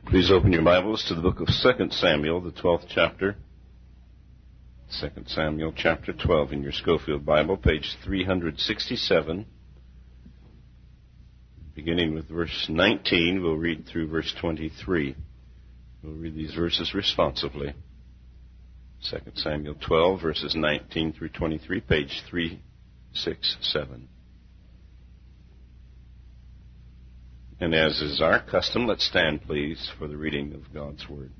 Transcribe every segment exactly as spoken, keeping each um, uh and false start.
Please open your Bibles to the book of Second Samuel, the twelfth chapter. Second Samuel, chapter twelve in your Schofield Bible, page three sixty-seven. Beginning with verse nineteen, we'll read through verse twenty-three. We'll read these verses responsively. Second Samuel twelve, verses nineteen through twenty-three, page three sixty-seven. And as is our custom, let's stand, please, for the reading of God's Word.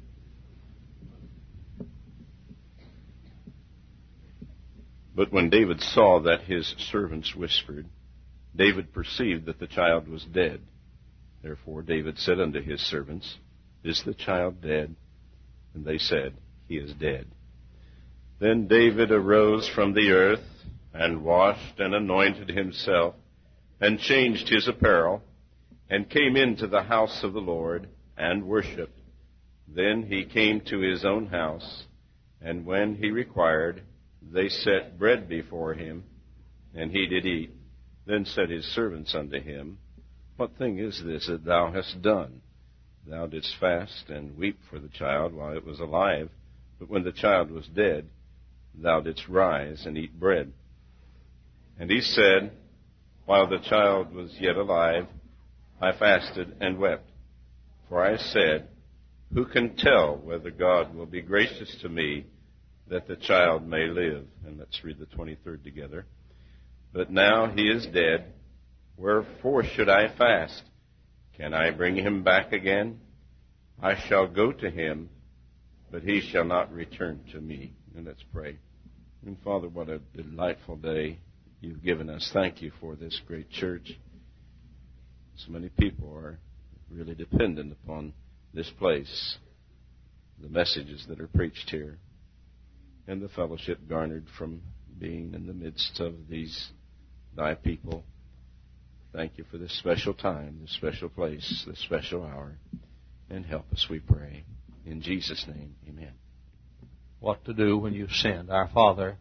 But when David saw that his servants whispered, David perceived that the child was dead. Therefore David said unto his servants, Is the child dead? And they said, He is dead. Then David arose from the earth, and washed and anointed himself, and changed his apparel, and came into the house of the Lord, and worshipped. Then he came to his own house, and when he required, they set bread before him, and he did eat. Then said his servants unto him, What thing is this that thou hast done? Thou didst fast and weep for the child while it was alive, but when the child was dead, thou didst rise and eat bread. And he said, While the child was yet alive, I fasted and wept. For I said, Who can tell whether God will be gracious to me that the child may live? And let's read the twenty-third together. But now he is dead. Wherefore should I fast? Can I bring him back again? I shall go to him, but he shall not return to me. And let's pray. And Father, what a delightful day you've given us. Thank you for this great church. So many people are really dependent upon this place, the messages that are preached here, and the fellowship garnered from being in the midst of these thy people. Thank you for this special time, this special place, this special hour, and help us, we pray. In Jesus' name, amen. What to do when you've sinned. Our Father,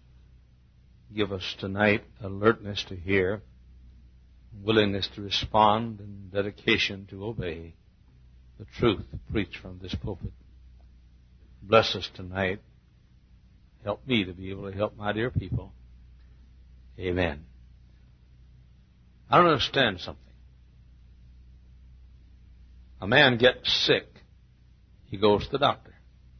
give us tonight alertness to hear, willingness to respond, and dedication to obey the truth preached from this pulpit. Bless us tonight. Help me to be able to help my dear people. Amen. I don't understand something. A man gets sick, he goes to the doctor.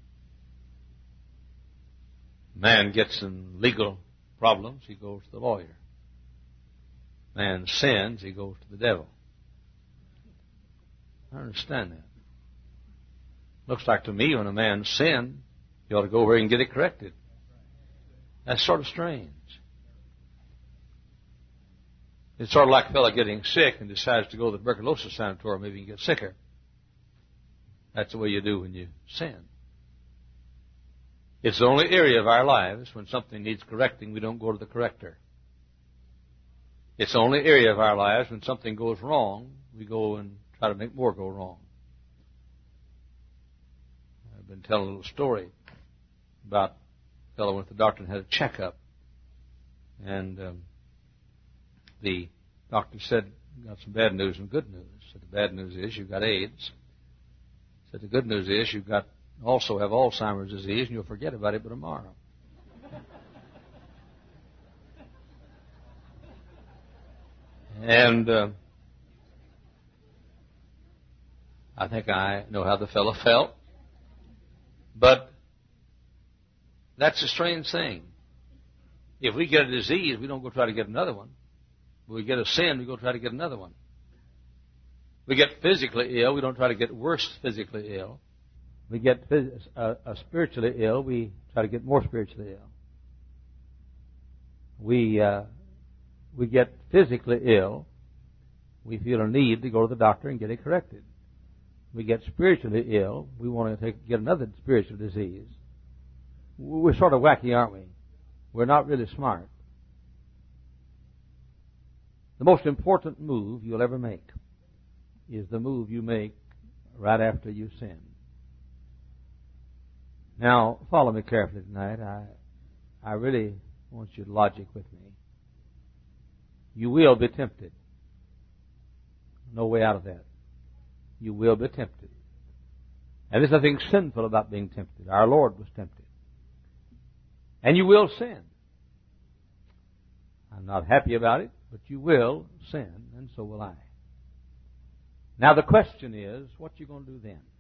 A man gets in legal problems, he goes to the lawyer. Man sins, he goes to the devil. I don't understand that. Looks like to me when a man sins, he ought to go over and get it corrected. That's sort of strange. It's sort of like a fellow getting sick and decides to go to the tuberculosis sanatorium, maybe he can get sicker. That's the way you do when you sin. It's the only area of our lives when something needs correcting, we don't go to the corrector. It's the only area of our lives when something goes wrong, we go and try to make more go wrong. I've been telling a little story about a fellow went to the doctor and had a checkup. And um, the doctor said, got some bad news and good news. Said the bad news is you've got AIDS. Said the good news is you've got also have Alzheimer's disease and you'll forget about it by tomorrow. And uh, I think I know how the fellow felt. But that's a strange thing. If we get a disease, we don't go try to get another one. If we get a sin, we go try to get another one. We get physically ill, we don't try to get worse physically ill. We get phys- uh, uh, spiritually ill, we try to get more spiritually ill. We... Uh, We get physically ill, we feel a need to go to the doctor and get it corrected. We get spiritually ill, we want to take, get another spiritual disease. We're sort of wacky, aren't we? We're not really smart. The most important move you'll ever make is the move you make right after you sin. Now, follow me carefully tonight. I, I really want you to logic with me. You will be tempted. No way out of that. You will be tempted. And there's nothing sinful about being tempted. Our Lord was tempted. And you will sin. I'm not happy about it, but you will sin, and so will I. Now the question is, what you going to do then?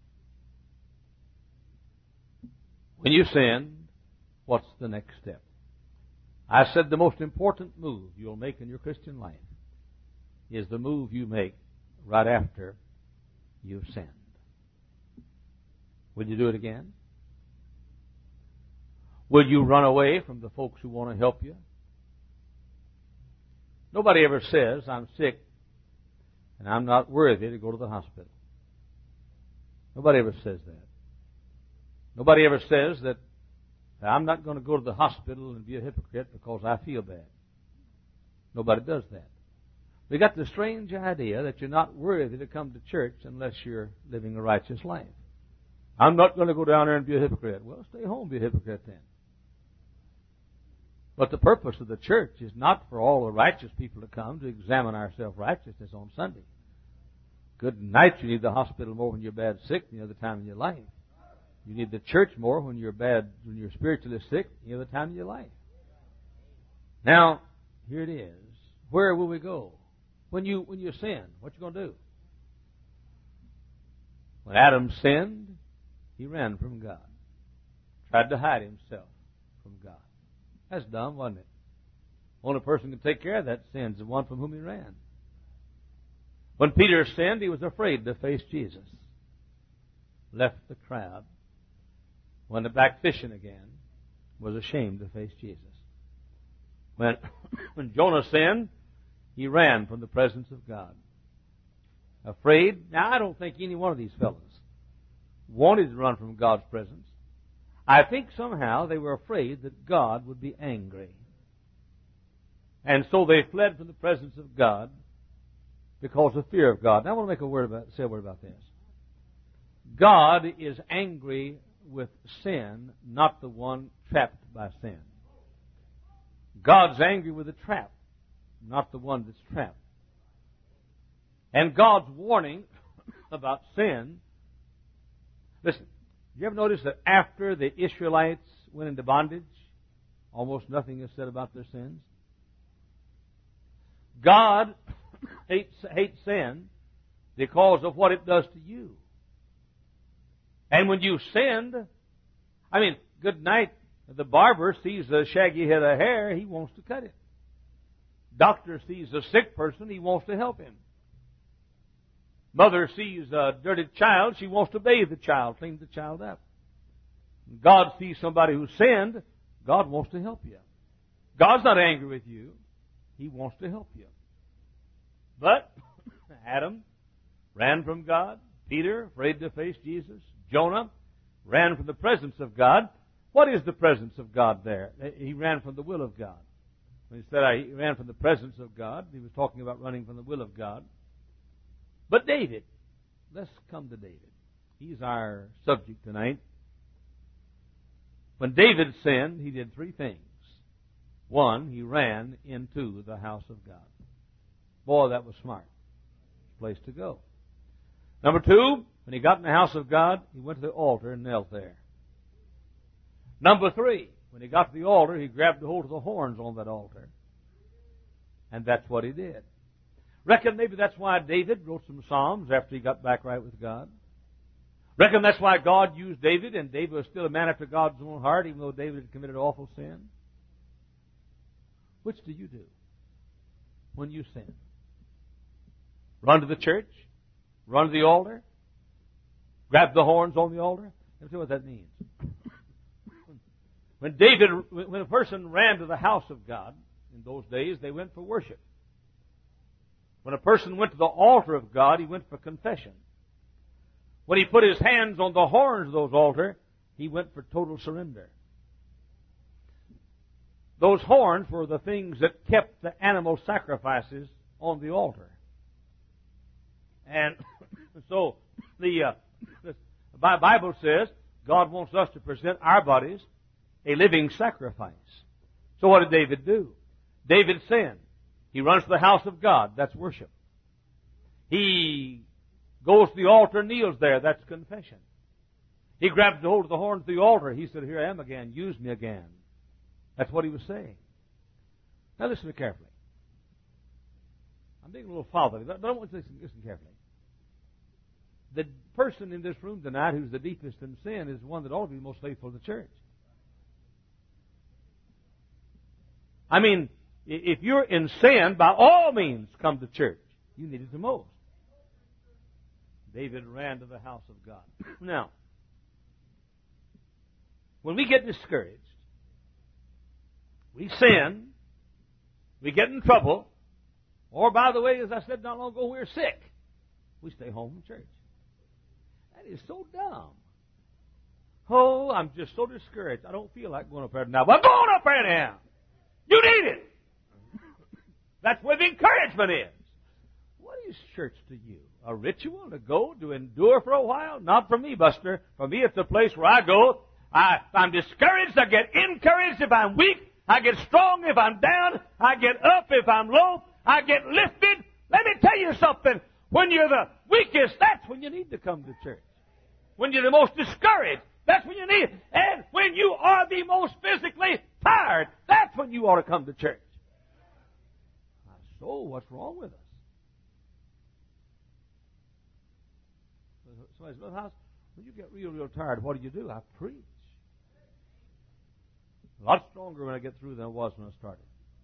When you sin, what's the next step? I said the most important move you'll make in your Christian life is the move you make right after you've sinned. Will you do it again? Will you run away from the folks who want to help you? Nobody ever says, I'm sick and I'm not worthy to go to the hospital. Nobody ever says that. Nobody ever says that I'm not going to go to the hospital and be a hypocrite because I feel bad. Nobody does that. We got the strange idea that you're not worthy to come to church unless you're living a righteous life. I'm not going to go down there and be a hypocrite. Well, stay home and be a hypocrite then. But the purpose of the church is not for all the righteous people to come to examine our self-righteousness on Sunday. Good night, you need the hospital more when you're bad sick than the other time in your life. You need the church more when you're bad, when you're spiritually sick than the other time in your life. Now, here it is. Where will we go? When you when you sin, what you going to do? When Adam sinned, he ran from God. Tried to hide himself from God. That's dumb, wasn't it? Only person who can take care of that sin is the one from whom he ran. When Peter sinned, he was afraid to face Jesus. Left the crowd. Went back fishing again. Was ashamed to face Jesus. When, when Jonah sinned, he ran from the presence of God. Afraid? Now, I don't think any one of these fellows wanted to run from God's presence. I think somehow they were afraid that God would be angry. And so they fled from the presence of God because of fear of God. Now I want to make a word about, say a word about this. God is angry with sin, not the one trapped by sin. God's angry with the trap, not the one that's trapped. And God's warning about sin, listen, you ever notice that after the Israelites went into bondage, almost nothing is said about their sins? God hates, hates sin because of what it does to you. And when you sinned, I mean, good night, the barber sees a shaggy head of hair, he wants to cut it. Doctor sees a sick person, he wants to help him. Mother sees a dirty child, she wants to bathe the child, clean the child up. God sees somebody who sinned, God wants to help you. God's not angry with you, He wants to help you. But Adam ran from God. Peter, afraid to face Jesus. Jonah ran from the presence of God. What is the presence of God there? He ran from the will of God. When he said he ran from the presence of God, he was talking about running from the will of God. But David, let's come to David. He's our subject tonight. When David sinned, he did three things. One, he ran into the house of God. Boy, that was smart. Place to go. Number two, when he got in the house of God, he went to the altar and knelt there. Number three, when he got to the altar, he grabbed a hold of the horns on that altar. And that's what he did. Reckon maybe that's why David wrote some Psalms after he got back right with God. Reckon that's why God used David, and David was still a man after God's own heart, even though David had committed awful sin. Which do you do when you sin? Run to the church? Run to the altar? Grab the horns on the altar? Let me tell you what that means. When David, when a person ran to the house of God, in those days, they went for worship. When a person went to the altar of God, he went for confession. When he put his hands on the horns of those altars, he went for total surrender. Those horns were the things that kept the animal sacrifices on the altar. And so the, uh, the Bible says God wants us to present our bodies a living sacrifice. So what did David do? David sinned. He runs to the house of God. That's worship. He goes to the altar and kneels there. That's confession. He grabbed hold of the horns of the altar. He said, here I am again. Use me again. That's what he was saying. Now listen to me carefully. I'm being a little fatherly, but I want to listen, listen carefully. The person in this room tonight who's the deepest in sin is the one that ought to be most faithful to the church. I mean, if you're in sin, by all means come to church. You need it the most. David ran to the house of God. Now, when we get discouraged, we sin, we get in trouble, or by the way, as I said not long ago, we're sick, we stay home from church. That is so dumb. Oh, I'm just so discouraged. I don't feel like going up there now. But go on up there now. You need it. That's where the encouragement is. What is church to you? A ritual to go, to endure for a while? Not for me, Buster. For me, it's a place where I go. I, if I'm discouraged, I get encouraged. If I'm weak, I get strong. If I'm down, I get up. If I'm low, I get lifted. Let me tell you something. When you're the weakest, that's when you need to come to church. When you're the most discouraged, that's when you need it. And when you are the most physically tired, that's when you ought to come to church. So, what's wrong with us? Somebody says, well, House, when you get real, real tired, what do you do? I preach. A lot stronger when I get through than I was when I started.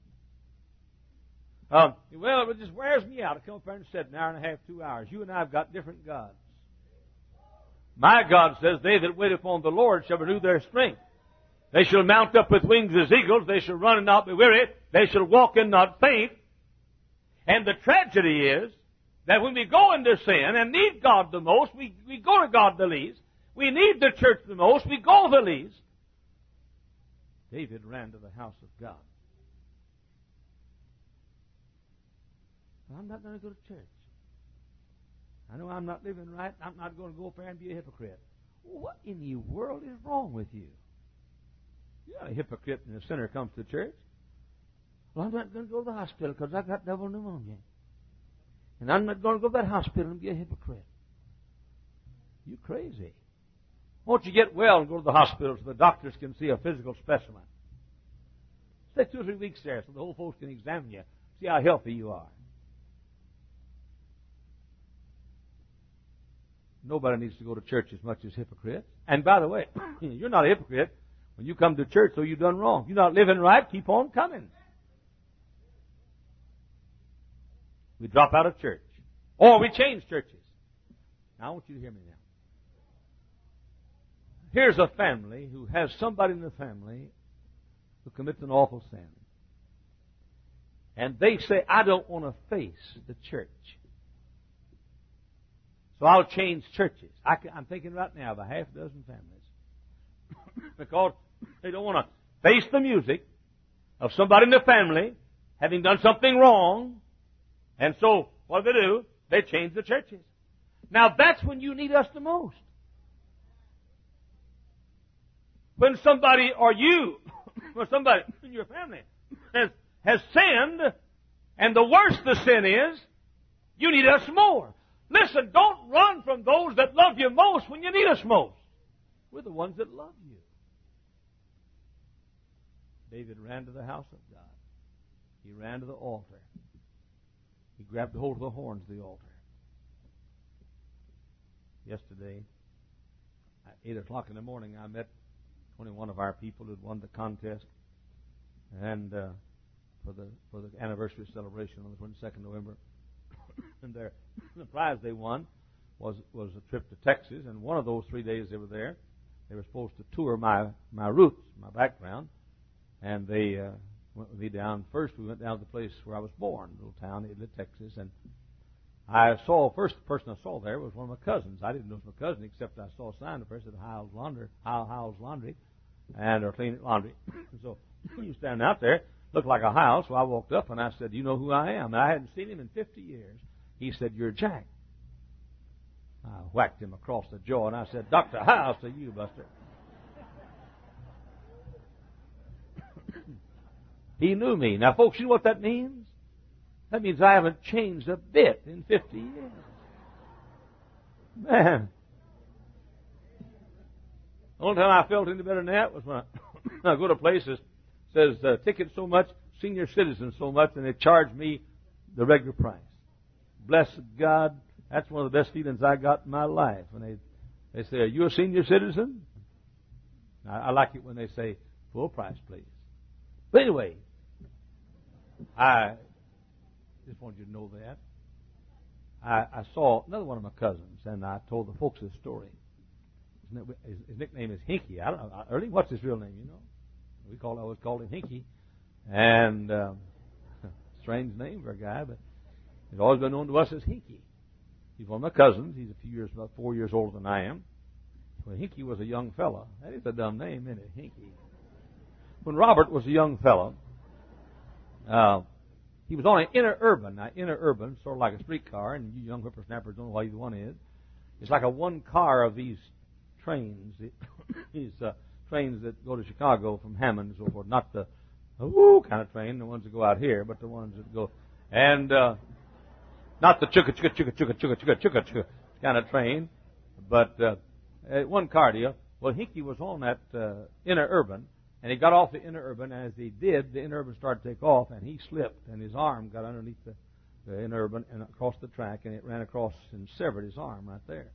Um, well, it just wears me out. I come up there and sit an hour and a half, two hours. You and I have got different gods. My God says, they that wait upon the Lord shall renew their strength. They shall mount up with wings as eagles. They shall run and not be weary. They shall walk and not faint. And the tragedy is that when we go into sin and need God the most, we, we go to God the least. We need the church the most, we go the least. David ran to the house of God. I'm not going to go to church. I know I'm not living right. I'm not going to go up there and be a hypocrite. What in the world is wrong with you? You're not a hypocrite when a sinner comes to church. Well, I'm not going to go to the hospital because I've got double pneumonia. And I'm not going to go to that hospital and be a hypocrite. You're crazy. Won't you get well and go to the hospital so the doctors can see a physical specimen? Stay two or three weeks there so the whole folks can examine you, see how healthy you are. Nobody needs to go to church as much as hypocrites. And by the way, you're not a hypocrite when you come to church, so you've done wrong. You're not living right, keep on coming. We drop out of church. Or we change churches. Now I want you to hear me now. Here's a family who has somebody in the family who commits an awful sin. And they say, I don't want to face the church. So I'll change churches. I can, I'm thinking right now of a half dozen families. Because they don't want to face the music of somebody in the family having done something wrong. And so, what do they do? They change the churches. Now, that's when you need us the most. When somebody, or you, or somebody in your family has, has sinned, and the worse the sin is, you need us more. Listen, don't run from those that love you most when you need us most. We're the ones that love you. David ran to the house of God. He ran to the altar. He grabbed hold of the horns of the altar. Yesterday, at eight o'clock in the morning, I met twenty-one of our people who had won the contest, and uh, for the for the anniversary celebration on the twenty-second of November. And their, the prize they won was was a trip to Texas. And one of those three days they were there, they were supposed to tour my my roots, my background, and they uh, went with me down. First, we went down to the place where I was born, a little town, Idlib, Texas, and I saw first the person I saw there was one of my cousins. I didn't know it was my cousin except I saw a sign up there that said Hiles Laundry, Hiles Laundry, and or Clean Laundry. So he was standing out there. Looked like a house, so I walked up and I said, "Do you know who I am?" And I hadn't seen him in fifty years. He said, "You're Jack." I whacked him across the jaw and I said, "Doctor Hiles to you, Buster." He knew me. Now, folks, you know what that means? That means I haven't changed a bit in fifty years. Man. The only time I felt any better than that was when I, I go to places says uh, ticket so much, senior citizen so much, and they charge me the regular price. Blessed God, that's one of the best feelings I got in my life. When they they say, "Are you a senior citizen?" I, I like it when they say, "Full price, please." But anyway, I just wanted you to know that. I, I saw another one of my cousins, and I told the folks this story. His, his, his nickname is Hinky. I don't know. Early, what's his real name? You know, we call I always called him Hinky, and um, strange name for a guy, but he's always been known to us as Hinky. He's one of my cousins. He's a few years, about four years older than I am. When Hinky was a young fella, that is a dumb name, isn't it, Hinky? When Robert was a young fellow, uh, he was on an interurban. Now, interurban, sort of like a streetcar, and you young whippersnappers don't know what either one is. It's like a one car of these trains, these uh, trains that go to Chicago from Hammond and so forth. Not the ooh kind of train, the ones that go out here, but the ones that go, and uh, not the chugga chugga chugga chugga chugga chugga chugga chugga kind of train, but uh, one car deal. Well, Hinky was on that uh, interurban. And he got off the interurban, and as he did, the interurban started to take off, and he slipped, and his arm got underneath the, the interurban and across the track, and it ran across and severed his arm right there.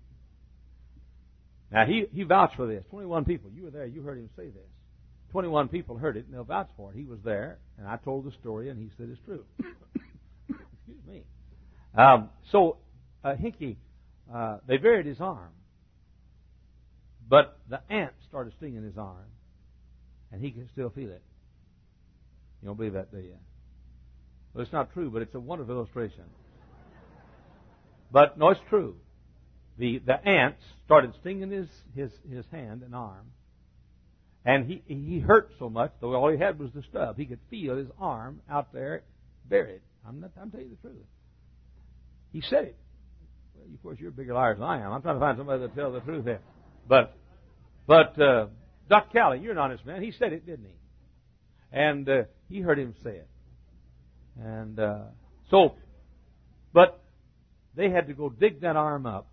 Now, he, he vouched for this. twenty-one people. You were there. You heard him say this. twenty-one people heard it, and they'll vouch for it. He was there, and I told the story, and he said it's true. Excuse me. Um, so, uh, Hinky, uh, they buried his arm, but the ant started stinging his arm. And he can still feel it. You don't believe that, do you? Well, it's not true, but it's a wonderful illustration. But, no, it's true. The the ants started stinging his, his, his hand and arm. And he, he hurt so much, though all he had was the stub. He could feel his arm out there buried. I'm, not, I'm telling you the truth. He said it. Well, of course, you're bigger liars than I am. I'm trying to find somebody that'll tell the truth here. But, but, uh, Doctor Calley, you're an honest man. He said it, didn't he? And uh, he heard him say it. And uh, so, but they had to go dig that arm up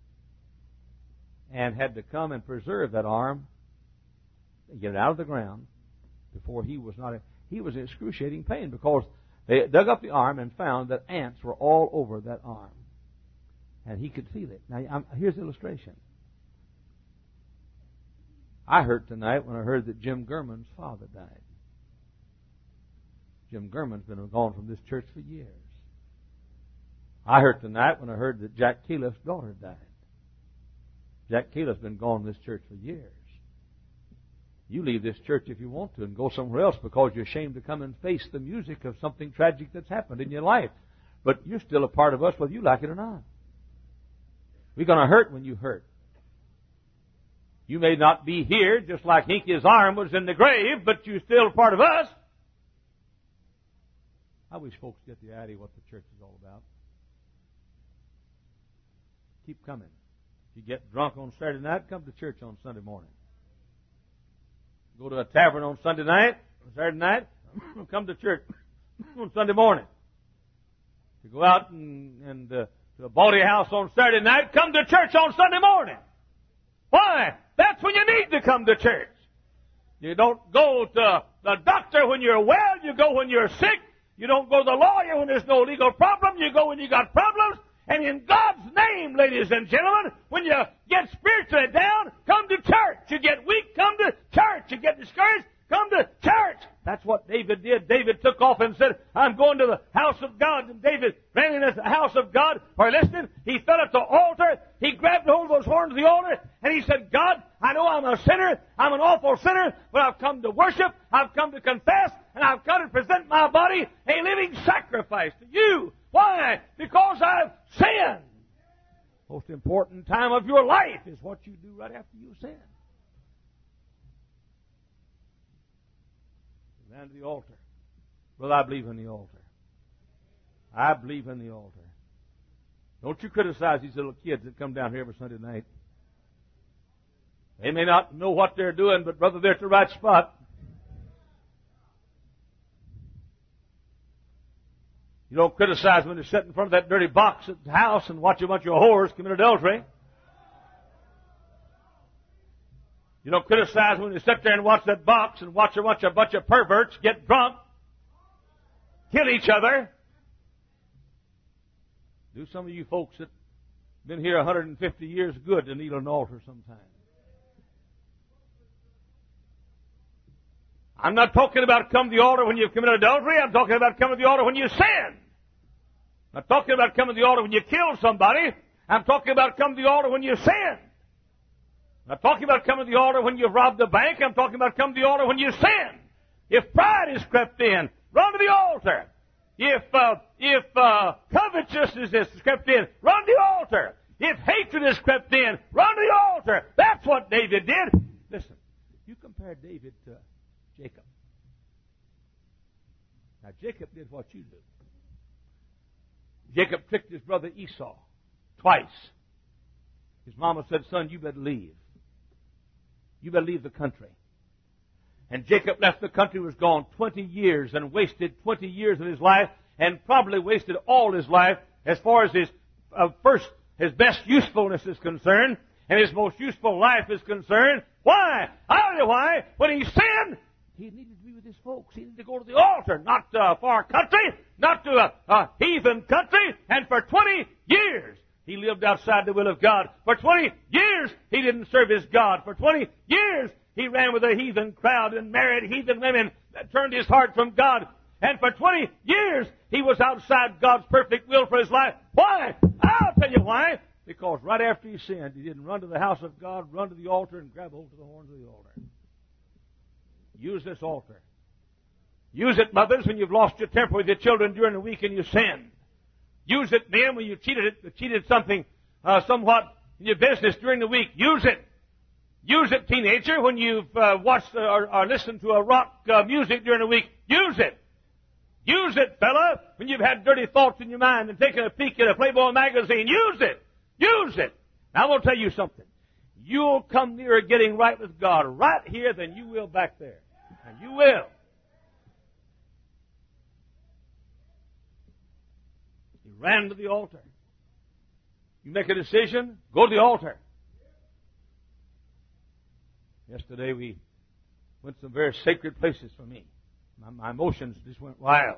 and had to come and preserve that arm and get it out of the ground before he was not, he was in excruciating pain because they dug up the arm and found that ants were all over that arm. And he could feel it. Now, I'm, here's the illustration. I hurt tonight when I heard that Jim Gurman's father died. Jim Gurman's been gone from this church for years. I hurt tonight when I heard that Jack Califf's daughter died. Jack Califf's been gone from this church for years. You leave this church if you want to and go somewhere else because you're ashamed to come and face the music of something tragic that's happened in your life. But you're still a part of us whether you like it or not. We're going to hurt when you hurt. You may not be here, just like Hinky's arm was in the grave, but you're still a part of us. I wish folks get the idea what the church is all about. Keep coming. If you get drunk on Saturday night, come to church on Sunday morning. Go to a tavern on Sunday night, Saturday night, come to church on Sunday morning. If you go out and, and uh, to a bawdy house on Saturday night, come to church on Sunday morning. Why? That's when you need to come to church. You don't go to the doctor when you're well. You go when you're sick. You don't go to the lawyer when there's no legal problem. You go when you got problems. And in God's name, ladies and gentlemen, when you get spiritually down, come to church. You get weak, come to church. You get discouraged, come to church. That's what David did. David took off and said, I'm going to the house of God. And David ran into the house of God. Or listening, he fell at the altar. He grabbed hold of those horns of the altar. And he said, God, I know I'm a sinner. I'm an awful sinner. But I've come to worship. I've come to confess. And I've come to present my body a living sacrifice to you. Why? Because I've sinned. Most important time of your life is what you do right after you sin. Ran to the altar. Brother, I believe in the altar. I believe in the altar. Don't you criticize these little kids that come down here every Sunday night. They may not know what they're doing, but brother, they're at the right spot. You don't criticize when they sit in front of that dirty box at the house and watch a bunch of whores commit adultery. You don't criticize when you sit there and watch that box and watch a bunch, a bunch of perverts get drunk, kill each other. Do some of you folks that been here one hundred fifty years good to kneel on an altar sometime. I'm not talking about come to the altar when you've committed adultery. I'm talking about coming to the altar when you sin. I'm not talking about coming to the altar when you kill somebody. I'm talking about coming to the altar when you sin. I'm not talking about coming to the altar when you've robbed the bank. I'm talking about coming to the altar when you sin. If pride has crept in, run to the altar. If uh, if uh, covetousness has crept in, run to the altar. If hatred has crept in, run to the altar. That's what David did. Listen, you compare David to Jacob. Now, Jacob did what you do. Jacob tricked his brother Esau twice. His mama said, son, you better leave. You better leave the country. And Jacob left the country, was gone twenty years and wasted twenty years of his life and probably wasted all his life as far as his uh, first, his best usefulness is concerned and his most useful life is concerned. Why? I'll tell you why. When he sinned, he needed to be with his folks. He needed to go to the altar, not to a far country, not to a, a heathen country. And for twenty years, he lived outside the will of God. For twenty years, he didn't serve his God. For twenty years, he ran with a heathen crowd and married heathen women that turned his heart from God. And for twenty years, he was outside God's perfect will for his life. Why? I'll tell you why. Because right after he sinned, he didn't run to the house of God, run to the altar, and grab hold of the horns of the altar. Use this altar. Use it, mothers, when you've lost your temper with your children during the week and you sin. Use it, men, when you cheated it, cheated something uh, somewhat in your business during the week. Use it. Use it, teenager, when you've uh, watched or, or listened to a rock uh, music during the week. Use it. Use it, fella, when you've had dirty thoughts in your mind and taken a peek at a Playboy magazine. Use it. Use it. Now, I'm going to tell you something. You'll come nearer getting right with God right here than you will back there. And you will. He ran to the altar. You make a decision, go to the altar. Yesterday we went to some very sacred places for me. My, my emotions just went wild.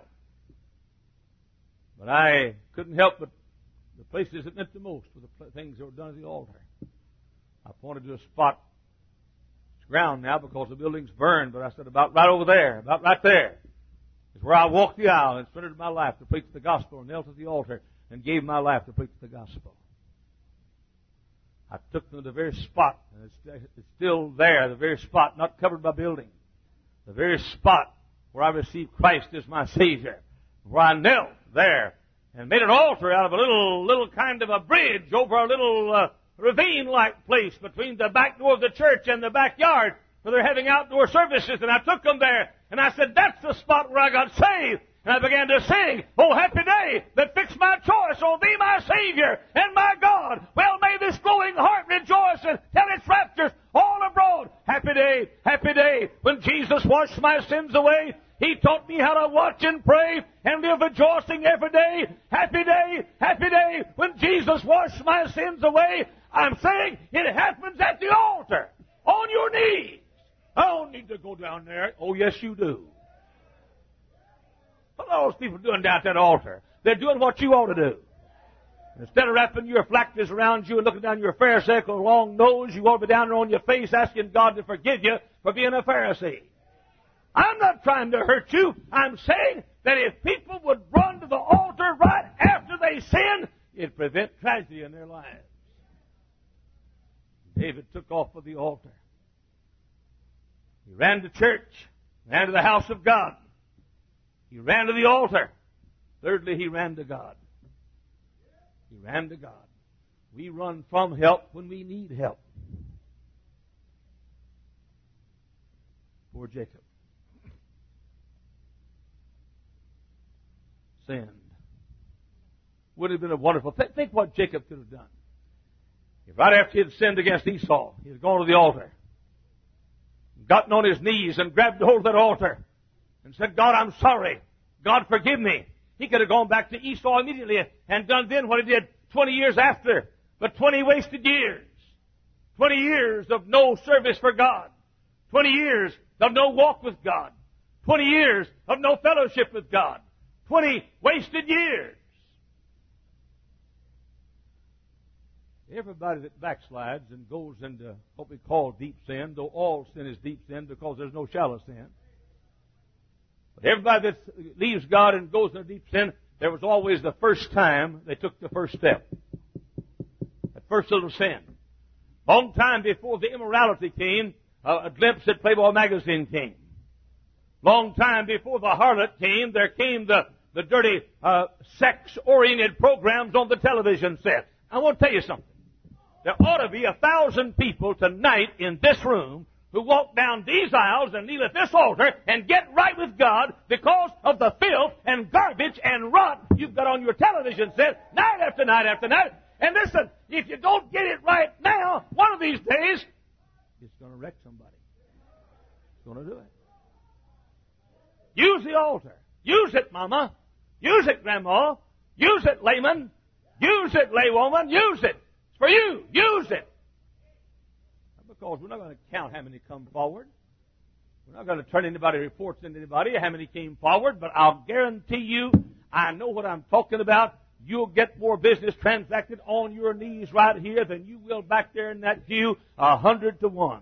But I couldn't help but the places that meant the most were the things that were done at the altar. I pointed to a spot. It's ground now because the building's burned, but I said about right over there, about right there, is where I walked the aisle and surrendered my life to preach the gospel and knelt at the altar and gave my life to preach the gospel. I took them to the very spot, and it's, it's still there, the very spot, not covered by building. The very spot where I received Christ as my Savior, where I knelt there and made an altar out of a little, little kind of a bridge over a little uh, ravine-like place between the back door of the church and the backyard where they're having outdoor services. And I took them there, and I said, that's the spot where I got saved. And I began to sing, oh, happy day that fixed my choice on thee, my Savior and my God. Well, may this glowing heart rejoice and tell its raptures all abroad. Happy day, happy day, when Jesus washed my sins away. He taught me how to watch and pray and live rejoicing every day. Happy day, happy day, when Jesus washed my sins away. I'm saying it happens at the altar, on your knees. I don't need to go down there. Oh, yes, you do. What are those people doing down at that altar? They're doing what you ought to do. Instead of wrapping your phylacteries around you and looking down your Pharisaical long nose, you ought to be down there on your face asking God to forgive you for being a Pharisee. I'm not trying to hurt you. I'm saying that if people would run to the altar right after they sin, it'd prevent tragedy in their lives. David took off for the altar. He ran to church, ran to the house of God. He ran to the altar. Thirdly, he ran to God. He ran to God. We run from help when we need help. Poor Jacob. Sinned. Would have been a wonderful thing. Think what Jacob could have done. If right after he had sinned against Esau, he had gone to the altar, gotten on his knees and grabbed hold of that altar and said, God, I'm sorry. God, forgive me. He could have gone back to Esau immediately and done then what he did twenty years after. But twenty wasted years. twenty years of no service for God. twenty years of no walk with God. twenty years of no fellowship with God. twenty wasted years. Everybody that backslides and goes into what we call deep sin, though all sin is deep sin because there's no shallow sin. But everybody that leaves God and goes into deep sin, there was always the first time they took the first step. That first little sin. Long time before the immorality came, a glimpse at Playboy magazine came. Long time before the harlot came, there came the, the dirty, uh, sex-oriented programs on the television set. I want to tell you something. There ought to be a thousand people tonight in this room who walk down these aisles and kneel at this altar and get right with God because of the filth and garbage and rot you've got on your television set night after night after night. And listen, if you don't get it right now, one of these days, it's going to wreck somebody. It's going to do it. Use the altar. Use it, Mama. Use it, Grandma. Use it, layman. Use it, laywoman. Use it. It's for you. Use it. Because we're not going to count how many come forward. We're not going to turn anybody reports into anybody how many came forward, but I'll guarantee you, I know what I'm talking about. You'll get more business transacted on your knees right here than you will back there in that pew, a hundred to one.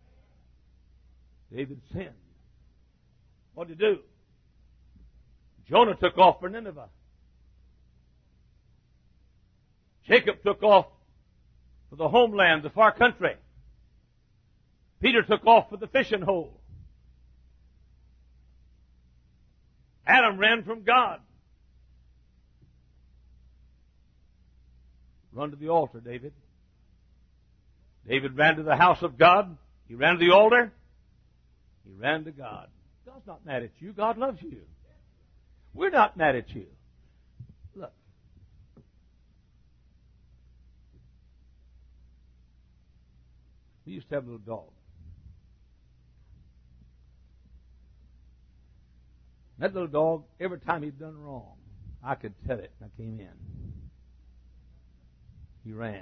David sinned. What did he do? Jonah took off for Nineveh. Jacob took off for the homeland, the far country. Peter took off for the fishing hole. Adam ran from God. Run to the altar, David. David ran to the house of God. He ran to the altar. He ran to God. God's not mad at you. God loves you. We're not mad at you. Look. We used to have a little dog. That little dog, every time he'd done wrong, I could tell it when I came in. He ran.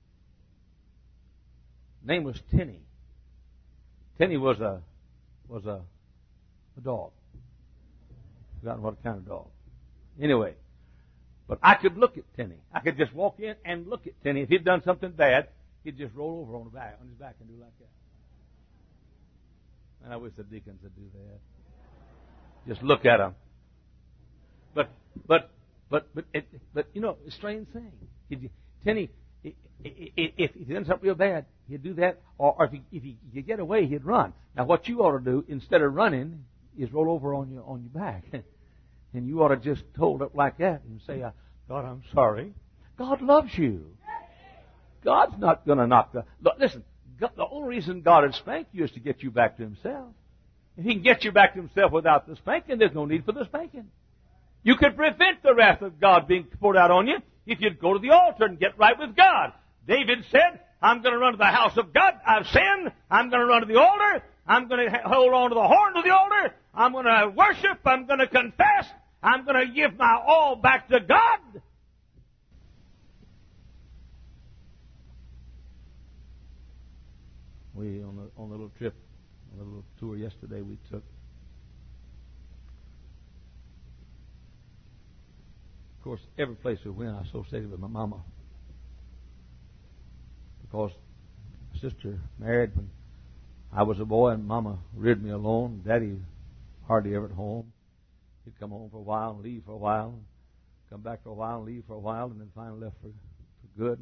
Name was Tinny. Tinny was a was a, a dog. Forgotten what kind of dog. Anyway, but I could look at Tinny. I could just walk in and look at Tinny. If he'd done something bad, he'd just roll over on the back, on his back, and do like that. And I wish the deacons would do that. Just look at him. But but but but it, but you know, a strange thing. He'd, Tinny, if he did something real bad, he'd do that. Or, or if he if he could get away, he'd run. Now, what you ought to do instead of running is roll over on your on your back, and you ought to just hold up like that and say, "God, I'm sorry." God loves you. God's not going to knock the. Listen, God, the only reason God would spank you is to get you back to Himself. If He can get you back to Himself without the spanking, there's no need for the spanking. You could prevent the wrath of God being poured out on you if you'd go to the altar and get right with God. David said, I'm going to run to the house of God. I've sinned. I'm going to run to the altar. I'm going to hold on to the horn of the altar. I'm going to worship. I'm going to confess. I'm going to give my all back to God. We, on the, on the little trip, on the little tour yesterday we took, of course, every place we went, I associated with my mama. Because my sister married when I was a boy, and Mama reared me alone. Daddy hardly ever at home. He'd come home for a while and leave for a while, and come back for a while and leave for a while, and then finally left for, for good.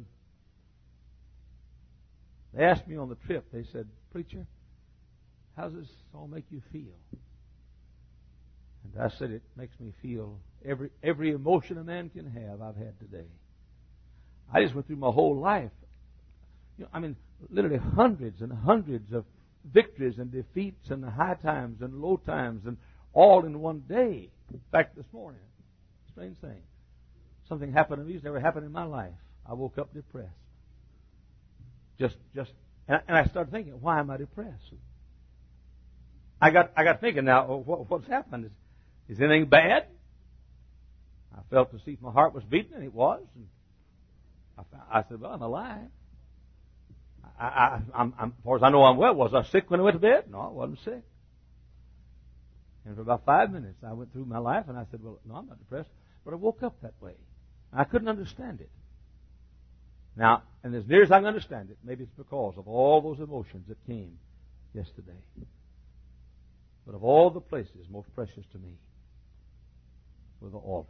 They asked me on the trip, they said, "Preacher, how does this all make you feel?" And I said, "It makes me feel every every emotion a man can have, I've had today." I just went through my whole life. You know, I mean, literally hundreds and hundreds of victories and defeats and high times and low times and all in one day. In fact, this morning, strange thing, something happened to me that's never happened in my life. I woke up depressed. Just, just, and I started thinking, why am I depressed? I got, I got thinking now, oh, what, what's happened? Is, is anything bad? I felt to see if my heart was beating, and it was. And I, found, I said, well, I'm alive. I, I, I'm, I'm, as far as I know, I'm well. Was I sick when I went to bed? No, I wasn't sick. And for about five minutes, I went through my life, and I said, well, no, I'm not depressed. But I woke up that way. I couldn't understand it. Now, and as near as I can understand it, maybe it's because of all those emotions that came yesterday. But of all the places most precious to me were the altars.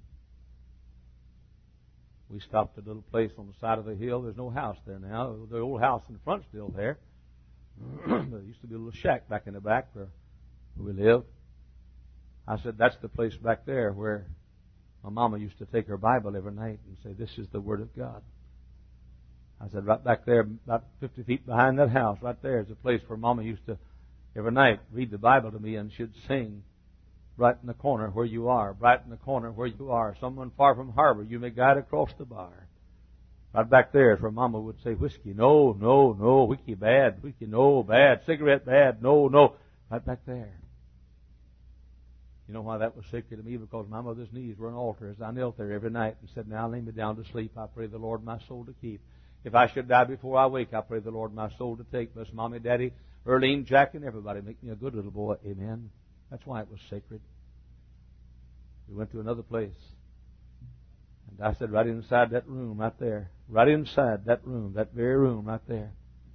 We stopped at a little place on the side of the hill. There's no house there now. The old house in the front's still there. There used to be a little shack back in the back where we lived. I said, that's the place back there where my mama used to take her Bible every night and say, this is the Word of God. I said, right back there, about fifty feet behind that house, right there is a place where Mama used to, every night, read the Bible to me, and she'd sing, right in the corner where you are, right in the corner where you are, someone far from harbor, you may guide across the bar. Right back there is where Mama would say, whiskey, no, no, no, whiskey bad, whiskey, no, bad, cigarette bad, no, no. Right back there. You know why that was sacred to me? Because my mother's knees were an altar as I knelt there every night and said, now lay me down to sleep. I pray the Lord my soul to keep. If I should die before I wake, I pray the Lord my soul to take. Bless Mommy, Daddy, Earlene, Jack, and everybody. Make me a good little boy. Amen. That's why it was sacred. We went to another place. And I said, right inside that room, right there, right inside that room, that very room right there,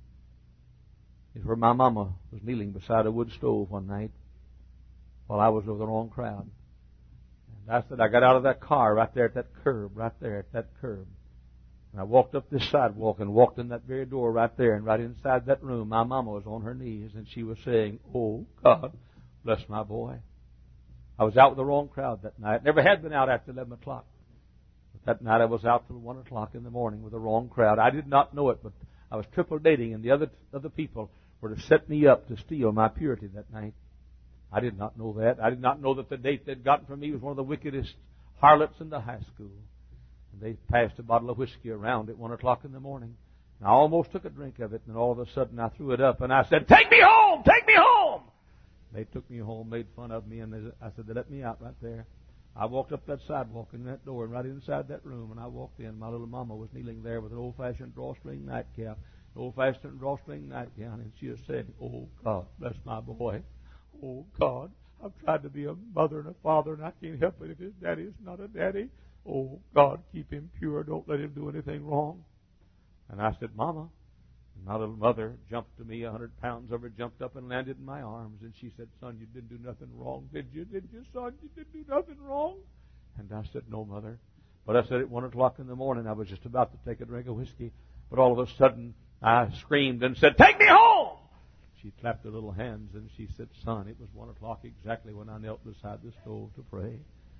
is where my mama was kneeling beside a wood stove one night while I was with the wrong crowd. And I said, I got out of that car right there at that curb, right there at that curb. And I walked up this sidewalk and walked in that very door right there. And right inside that room, my mama was on her knees and she was saying, oh, God, bless my boy. I was out with the wrong crowd that night. Never had been out after eleven o'clock. But that night I was out till one o'clock in the morning with the wrong crowd. I did not know it, but I was triple dating, and the other other people were to set me up to steal my purity that night. I did not know that. I did not know that the date they'd gotten from me was one of the wickedest harlots in the high school. And they passed a bottle of whiskey around at one o'clock in the morning. And I almost took a drink of it, and all of a sudden I threw it up, and I said, take me home! Take me home! They took me home, made fun of me, and they, I said, they let me out right there. I walked up that sidewalk in that door, and right inside that room, and I walked in. My little mama was kneeling there with an old-fashioned drawstring nightcap, an old-fashioned drawstring nightgown, and she was saying, oh, God, bless my boy. Oh, God, I've tried to be a mother and a father, and I can't help it if his daddy is not a daddy. Oh, God, keep him pure. Don't let him do anything wrong. And I said, Mama. And my little mother jumped to me, a hundred pounds of her, jumped up and landed in my arms. And she said, son, you didn't do nothing wrong, did you? Did you, son? You didn't do nothing wrong? And I said, no, Mother. But I said at one o'clock in the morning, I was just about to take a drink of whiskey. But all of a sudden, I screamed and said, take me home! She clapped her little hands and she said, son, it was one o'clock exactly when I knelt beside the stove to pray.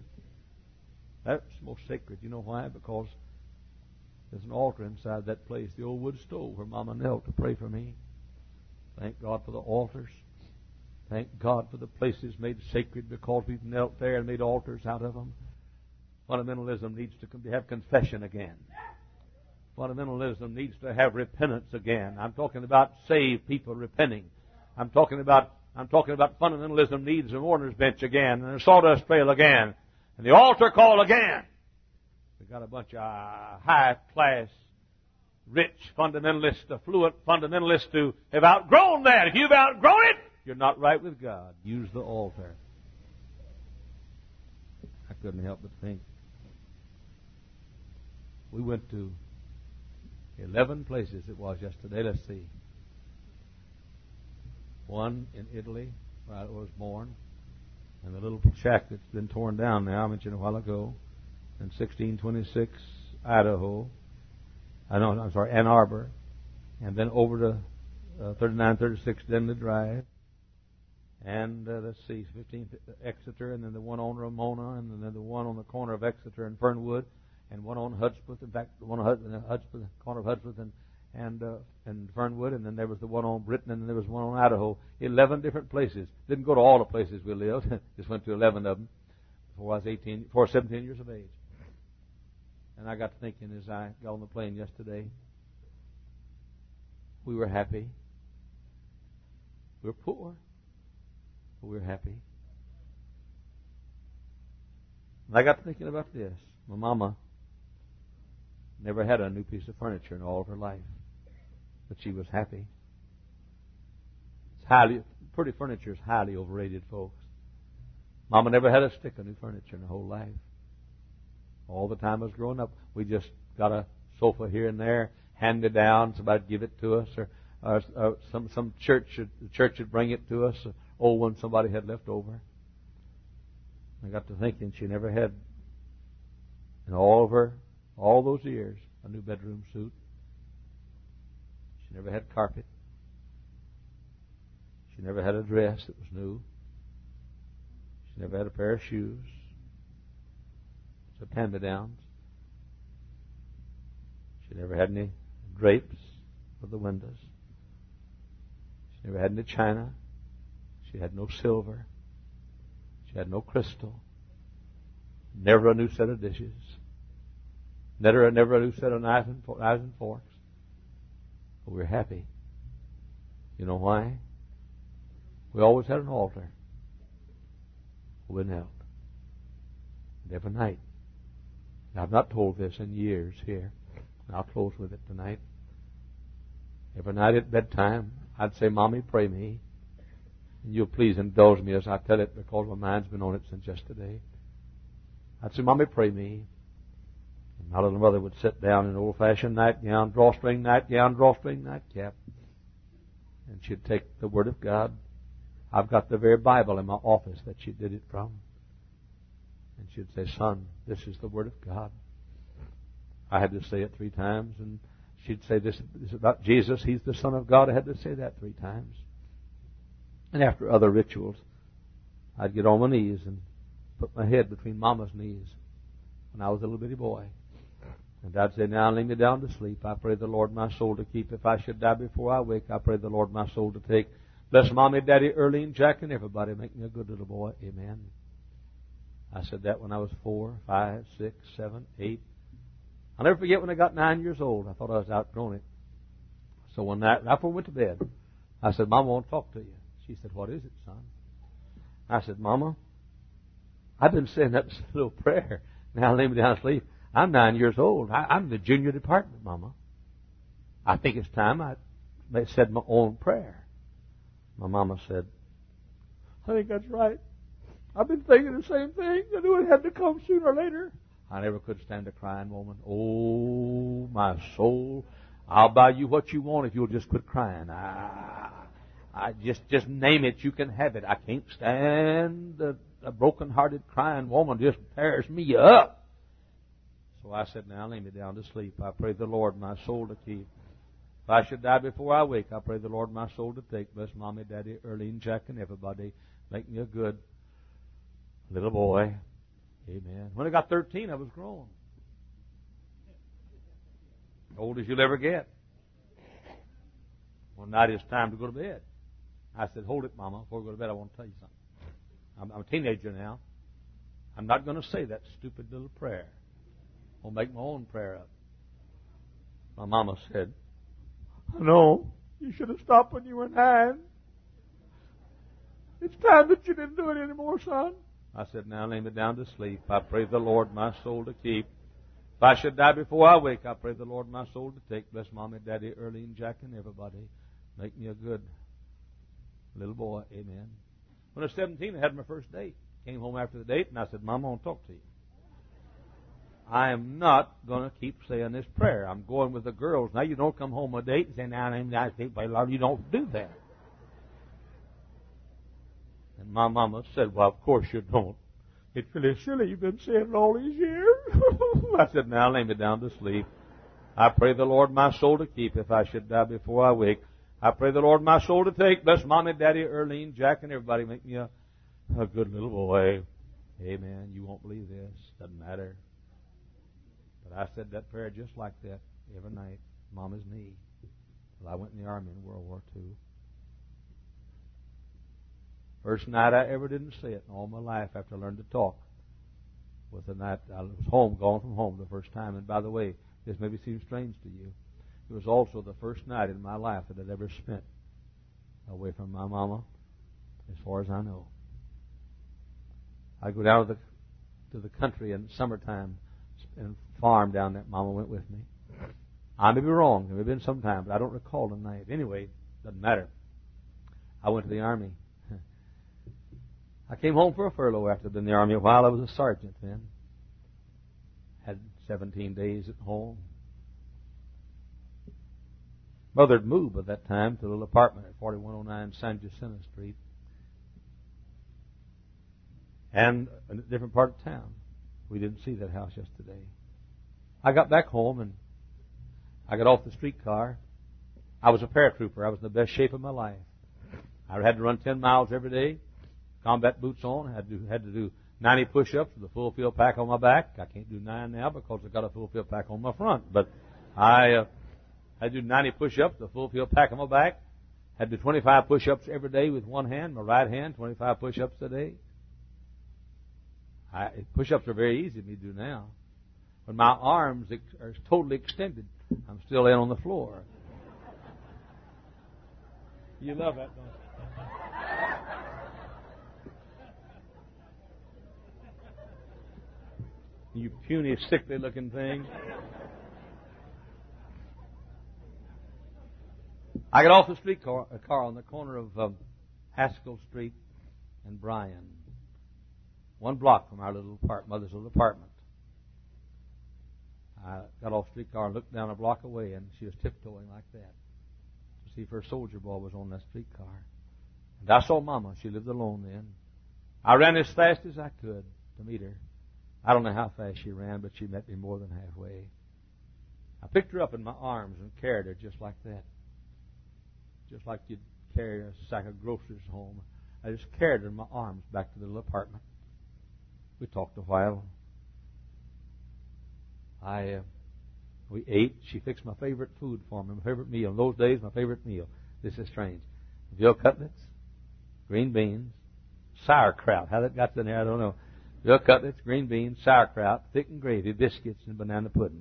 That's most sacred. You know why? Because there's an altar inside that place, the old wood stove where Mama knelt to pray for me. Thank God for the altars. Thank God for the places made sacred because we've knelt there and made altars out of them. Fundamentalism needs to have confession again. Fundamentalism needs to have repentance again. I'm talking about saved people repenting. I'm talking about I'm talking about fundamentalism needs a mourner's bench again, and a sawdust trail again, and the altar call again. We've got a bunch of high-class, rich fundamentalists, affluent fundamentalists who have outgrown that. If you've outgrown it, you're not right with God. Use the altar. I couldn't help but think. We went to eleven places it was yesterday. Let's see. One in Italy, where I was born, and the little shack that's been torn down now, I mentioned a while ago. In sixteen twenty-six, Idaho. I know, I'm sorry, Ann Arbor. And then over to uh, thirty-nine thirty-six Denley Drive. And uh, let's see, fifteen Exeter, and then the one on Ramona, and then the one on the corner of Exeter and Fernwood, and one on Hudspeth. In fact, the one on Hudspeth, the corner of Hudspeth and and uh, and Fernwood, and then there was the one on Britain, and then there was one on Idaho. Eleven different places. Didn't go to all the places we lived. Just went to eleven of them before I was eighteen, before seventeen years of age. And I got to thinking as I got on the plane yesterday, we were happy. We were poor, but we were happy. And I got to thinking about this. My mama never had a new piece of furniture in all of her life. But she was happy. It's highly, pretty furniture is highly overrated, folks. Mama never had a stick of new furniture in her whole life. All the time I was growing up, we just got a sofa here and there, handed down, somebody give it to us, or, or, or some some church should, the church would bring it to us, an old one somebody had left over. I got to thinking she never had, in all of her, all those years, a new bedroom suit. She never had carpet. She never had a dress that was new. She never had a pair of shoes. So hand-me-downs. She never had any drapes for the windows. She never had any china. She had no silver. She had no crystal. Never a new set of dishes. Never, never a new set of knives and, knives and forks. But we were happy. You know why? We always had an altar. We knelt. And every night. Now, I've not told this in years here. And I'll close with it tonight. Every night at bedtime, I'd say, Mommy, pray me. And you'll please indulge me as I tell it because my mind's been on it since yesterday. I'd say, Mommy, pray me. And my little mother would sit down in an old-fashioned nightgown, drawstring nightgown, drawstring nightcap. And she'd take the Word of God. I've got the very Bible in my office that she did it from. And she'd say, Son, this is the Word of God. I had to say it three times. And she'd say, this, this is about Jesus. He's the Son of God. I had to say that three times. And after other rituals, I'd get on my knees and put my head between Mama's knees when I was a little bitty boy. And I'd say, now lay me down to sleep. I pray the Lord my soul to keep. If I should die before I wake, I pray the Lord my soul to take. Bless Mommy, Daddy, Earlene, Jack, and everybody. Make me a good little boy. Amen. I said that when I was four, five, six, seven, eight. I'll never forget when I got nine years old. I thought I was outgrown it. So one night, right before I went to bed, I said, Mama, I want to talk to you. She said, what is it, son? I said, Mama, I've been saying that little prayer. Now lay me down to sleep. I'm nine years old. I, I'm in the junior department, Mama. I think it's time I said my own prayer. My mama said, I think that's right. I've been thinking the same thing. I knew it had to come sooner or later. I never could stand a crying woman. Oh, my soul. I'll buy you what you want if you'll just quit crying. I, I just, just name it. You can have it. I can't stand a, a broken-hearted crying woman. Just tears me up. So I said, now lay me down to sleep. I pray the Lord my soul to keep. If I should die before I wake, I pray the Lord my soul to take. Bless Mommy, Daddy, Earlene, Jack, and everybody. Make me a good little boy. Amen. When I got thirteen, I was grown. Old as you'll ever get. One night it's time to go to bed. I said, hold it, Mama. Before we go to bed, I want to tell you something. I'm, I'm a teenager now. I'm not going to say that stupid little prayer. I'll make my own prayer up. My mama said, no, you should have stopped when you were nine. It's time that you didn't do it anymore, son. I said, now lay me down to sleep. I pray the Lord my soul to keep. If I should die before I wake, I pray the Lord my soul to take. Bless Mommy, Daddy, Earlene, Jack, and everybody. Make me a good little boy. Amen. When I was seventeen, I had my first date. Came home after the date, and I said, Mom, I want to talk to you. I am not going to keep saying this prayer. I'm going with the girls. Now, you don't come home on a date and say, now, I'm nice people. You don't do that. And my mama said, well, of course you don't. It's really silly. You've been saying it all these years. I said, now, lay me down to sleep. I pray the Lord my soul to keep. If I should die before I wake, I pray the Lord my soul to take. Bless Mommy, Daddy, Earlene, Jack, and everybody. Make me a, a good little boy. Amen. You won't believe this. Doesn't matter. But I said that prayer just like that every night, Mama's knee. Well, I went in the Army in World War Two. First night I ever didn't say it in all my life after I learned to talk was the night I was home, gone from home the first time. And by the way, this maybe seems strange to you. It was also the first night in my life that I'd ever spent away from my mama, as far as I know. I go down to the to the country in summertime and farm down there. Mama went with me. I may be wrong. It may have been sometime, but I don't recall the night. Anyway, doesn't matter. I went to the Army. I came home for a furlough after I'd been in the Army a while. I was a sergeant then. Had seventeen days at home. Mother had moved by that time to a little apartment at forty-one oh nine San Jacinto Street. And a different part of town. We didn't see that house yesterday. I got back home and I got off the streetcar. I was a paratrooper. I was in the best shape of my life. I had to run ten miles every day, combat boots on. I had to, had to do ninety push-ups with a full field pack on my back. I can't do nine now because I've got a full field pack on my front. But I uh, had to do ninety push-ups with a full field pack on my back. Had to do twenty-five push-ups every day with one hand, my right hand, twenty-five push-ups a day. I, push-ups are very easy for me to do now. When my arms are totally extended, I'm still laying on the floor. You love that, don't you? You puny, sickly-looking thing. I got off the streetcar car on the corner of um, Haskell Street and Bryan, one block from our little apart- mother's little apartment. I got off the streetcar and looked down a block away, and she was tiptoeing like that to see if her soldier boy was on that streetcar. And I saw Mama. She lived alone then. I ran as fast as I could to meet her. I don't know how fast she ran, but she met me more than halfway. I picked her up in my arms and carried her just like that. Just like you'd carry a sack of groceries home. I just carried her in my arms back to the little apartment. We talked a while. I, uh, we ate. She fixed my favorite food for me, my favorite meal. In those days, my favorite meal. This is strange. Veal cutlets, green beans, sauerkraut. How that got in there, I don't know. Veal cutlets, green beans, sauerkraut, thickened gravy, biscuits, and banana pudding.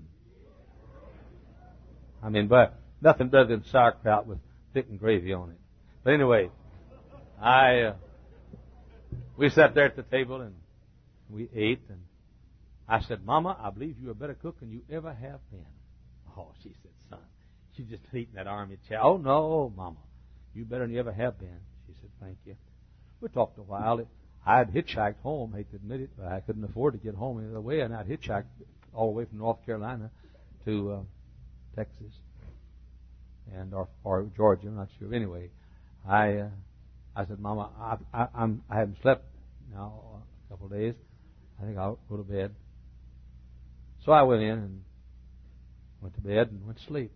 I mean, but nothing better than sauerkraut with thickened gravy on it. But anyway, I uh, we sat there at the table and we ate, and I said, Mama, I believe you're a better cook than you ever have been. Oh, she said, son, you just eating that army chow. Oh, no, Mama, you better than you ever have been. She said, thank you. We talked a while. I had hitchhiked home, hate to admit it, but I couldn't afford to get home any other way, and I'd hitchhiked all the way from North Carolina to uh, Texas and or, or Georgia, I'm not sure. Anyway, I uh, I said, Mama, I, I, I'm, I haven't slept now a couple of days. I think I'll go to bed. So I went in and went to bed and went to sleep.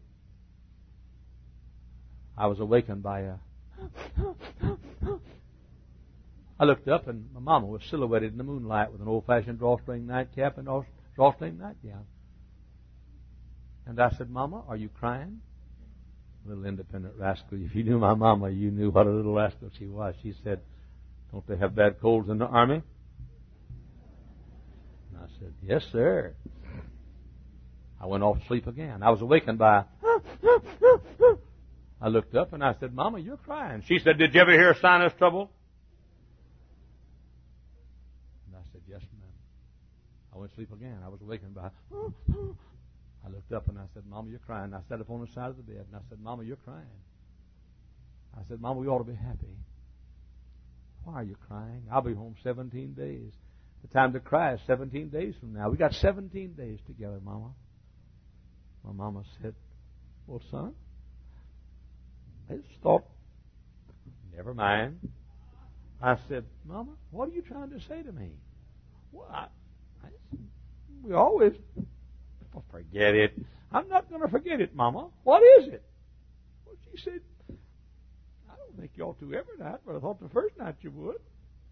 I was awakened by a... I looked up and my mama was silhouetted in the moonlight with an old-fashioned drawstring nightcap and a drawstring nightgown. And I said, Mama, are you crying? Little independent rascal. If you knew my mama, you knew what a little rascal she was. She said, don't they have bad colds in the army? And I said, yes, sir. I went off to sleep again. I was awakened by... I looked up and I said, Mama, you're crying. She said, did you ever hear sinus trouble? And I said, yes, ma'am. I went to sleep again. I was awakened by... I looked up and I said, Mama, you're crying. I sat up on the side of the bed and I said, Mama, you're crying. I said, Mama, we ought to be happy. Why are you crying? I'll be home seventeen days. The time to cry is seventeen days from now. We got seventeen days together, Mama. My mama said, well, son, I just thought, never mind. I said, Mama, what are you trying to say to me? Well, I, I, we always... Oh, forget it. I'm not going to forget it, Mama. What is it? Well, she said, I don't think you ought to every night, but I thought the first night you would.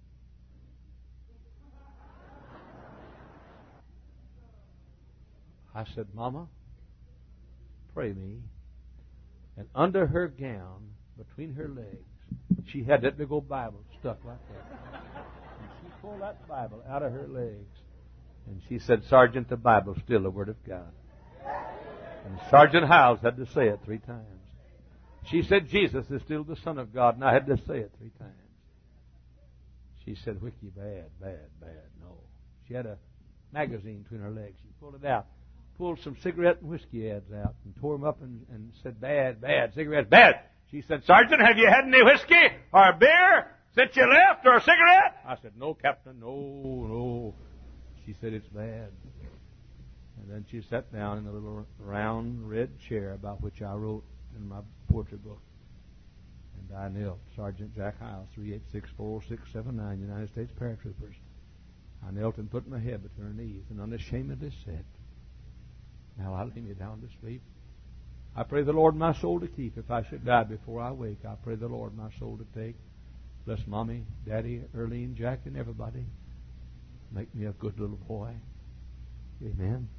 I said, Mama, pray me. And under her gown, between her legs, she had that big old Bible stuck like that. And she pulled that Bible out of her legs. And she said, Sergeant, the Bible's still the Word of God. And Sergeant Howes had to say it three times. She said, Jesus is still the Son of God, and I had to say it three times. She said, Wiki, bad, bad, bad, no. She had a magazine between her legs. She pulled it out, pulled some cigarette and whiskey ads out and tore them up and, and said, bad, bad, cigarettes, bad. She said, Sergeant, have you had any whiskey or beer since you left or a cigarette? I said, no, Captain, no, no. She said, it's bad. And then she sat down in the little round red chair about which I wrote in my poetry book. And I knelt. Sergeant Jack Hiles, three eight six, four oh six seven nine, United States Paratroopers. I knelt and put my head between her knees and unashamedly said, now I lay me down to sleep. I pray the Lord my soul to keep. If I should die before I wake, I pray the Lord my soul to take. Bless Mommy, Daddy, Earlene, Jack, and everybody. Make me a good little boy. Amen.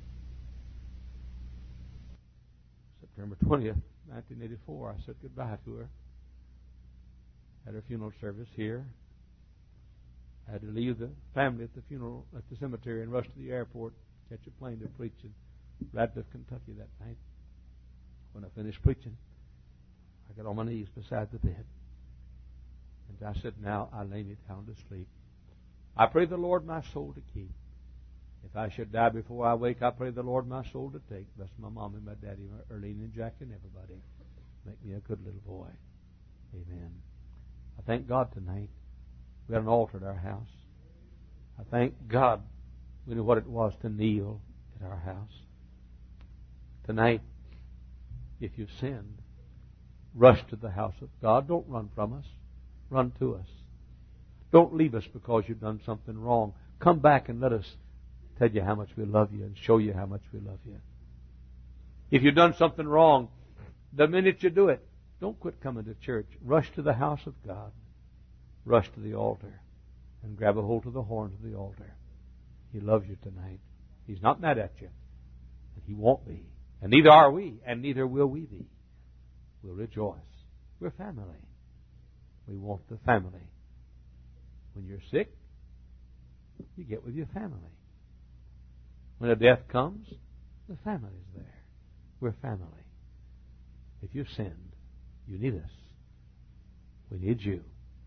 September twentieth, nineteen eighty-four, I said goodbye to her. Had her funeral service here. I had to leave the family at the funeral, at the cemetery, and rush to the airport, catch a plane to preach in Radcliffe, Kentucky that night. When I finished preaching, I got on my knees beside the bed. And I said, now I lay me down to sleep. I pray the Lord my soul to keep. If I should die before I wake, I pray the Lord my soul to take. Bless my mom and my daddy, my Earlene and Jack and everybody. Make me a good little boy. Amen. I thank God tonight. We had an altar at our house. I thank God we knew what it was to kneel at our house. Tonight, if you've sinned, rush to the house of God. Don't run from us. Run to us. Don't leave us because you've done something wrong. Come back and let us tell you how much we love you and show you how much we love you. If you've done something wrong, the minute you do it, don't quit coming to church. Rush to the house of God. Rush to the altar and grab a hold of the horns of the altar. He loves you tonight. He's not mad at you. And He won't be. And neither are we, and neither will we be. We'll rejoice. We're family. We want the family. When you're sick, you get with your family. When a death comes, the family's there. We're family. If you've sinned, you need us. We need you.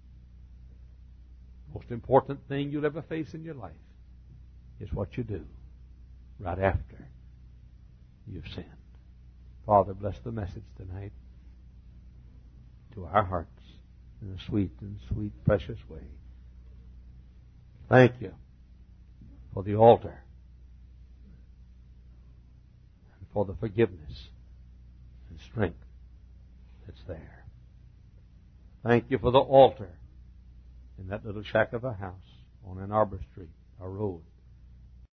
Most important thing you'll ever face in your life is what you do right after you've sinned. Father, bless the message tonight to our hearts in a sweet and sweet, precious way. Thank you for the altar and for the forgiveness and strength that's there. Thank you for the altar in that little shack of a house on Ann Arbor Street, a road.